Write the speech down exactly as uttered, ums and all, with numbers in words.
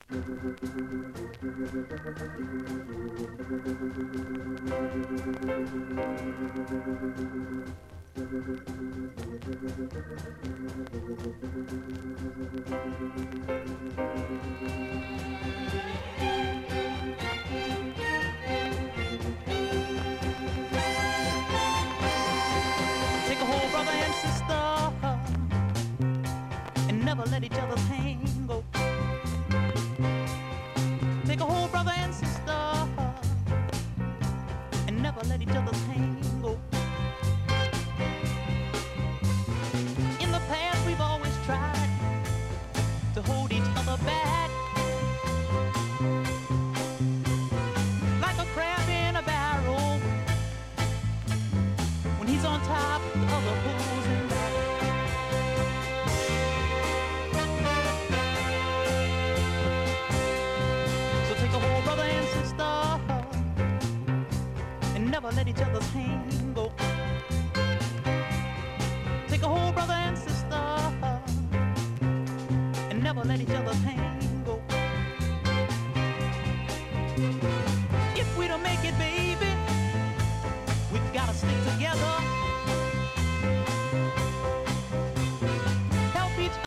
Take a hold, brother and sister, and never let each other's hand go. Take a hold, brother and sister, and never let each other's hand go. In the past, we've always tried to hold each other back, like a crab in a barrel. When he's on top, the other pulls him back. So take a hold, brother and sister, and never let each other's hand go. Take a hold, brother and sister, and never let each other's hand go. If we don't make it, baby, we've gotta stick together.